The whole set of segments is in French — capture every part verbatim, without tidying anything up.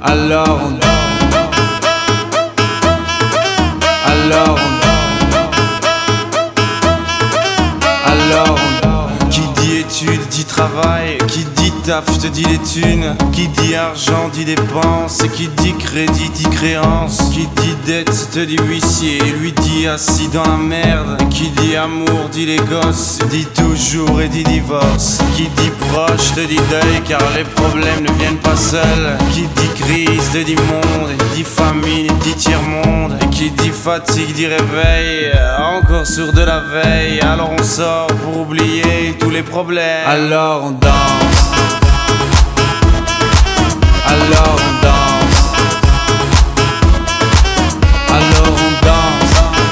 Alors on danse. Alors on Alors on Qui dit études dit travail, qui dit taf te dit les thunes, qui dit argent dit dépenses, qui dit crédit dit créance, qui dit dette te dit huissier, lui dit assis dans la merde, qui dit amour dit les gosses, dit toujours et dit divorce, qui dit proche te dit deuil car les problèmes ne viennent pas seuls, qui dit crise te dit monde, dit famine dit tiers-monde, et qui dit fatigue dit réveil, encore sur de la veille, alors on sort pour oublier tous les problèmes. Alors on danse. Alors on danse. Alors on danse.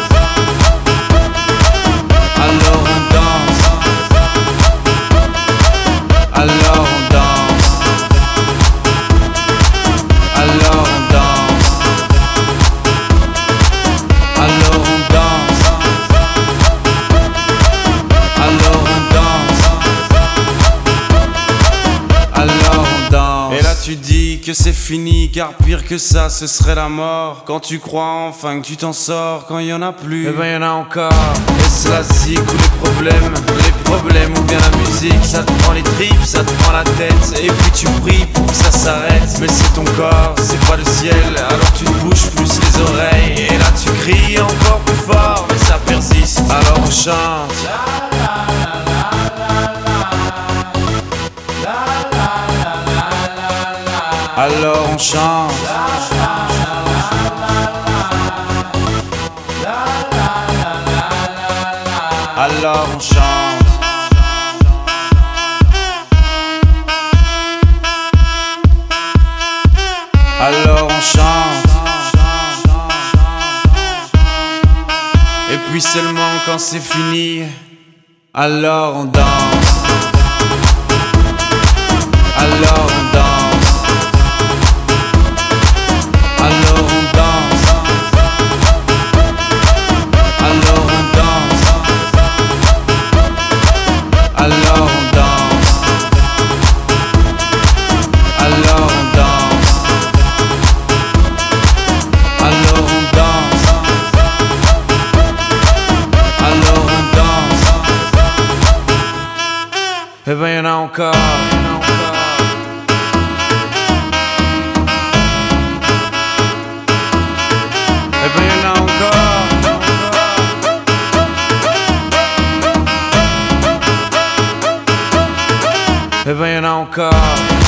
Alors on danse. Alors on danse. Alors on danse. Alors on danse. Alors on danse. Alors on danse. Et là tu dis que c'est fini, car pire que ça ce serait la mort. Quand tu crois enfin que tu t'en sors, quand il y en a plus, eh ben y en a encore. Et c'est la zik ou les problèmes, les problèmes ou bien la musique. Ça te prend les tripes, ça te prend la tête, et puis tu pries pour que ça s'arrête. Mais c'est ton corps, c'est pas le ciel, alors tu te bouges plus les oreilles. Et là tu cries encore plus fort, mais ça persiste, alors on chante. Alors on chante. Alors on chante. Alors on chante. Et puis seulement quand c'est fini, alors on danse. Alors on danse. Alors on danse. Alors on danse. Alors on danse. Alors on danse. Alors on danse. Alors on danse. Eh ben y'en a encore. Eh ben y'en a encore. Eh ben y'en a encore.